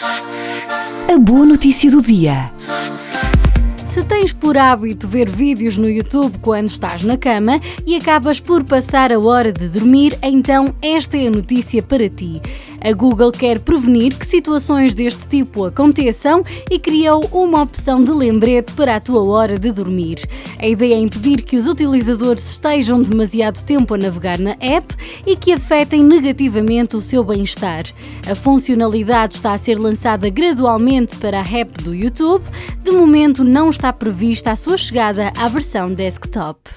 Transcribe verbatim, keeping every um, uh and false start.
A boa notícia do dia. Se tens por hábito ver vídeos no YouTube quando estás na cama e acabas por passar a hora de dormir, então esta é a notícia para ti. A Google quer prevenir que situações deste tipo aconteçam e criou uma opção de lembrete para a tua hora de dormir. A ideia é impedir que os utilizadores estejam demasiado tempo a navegar na app e que afetem negativamente o seu bem-estar. A funcionalidade está a ser lançada gradualmente para a app do YouTube. De momento não está prevista a sua chegada à versão desktop.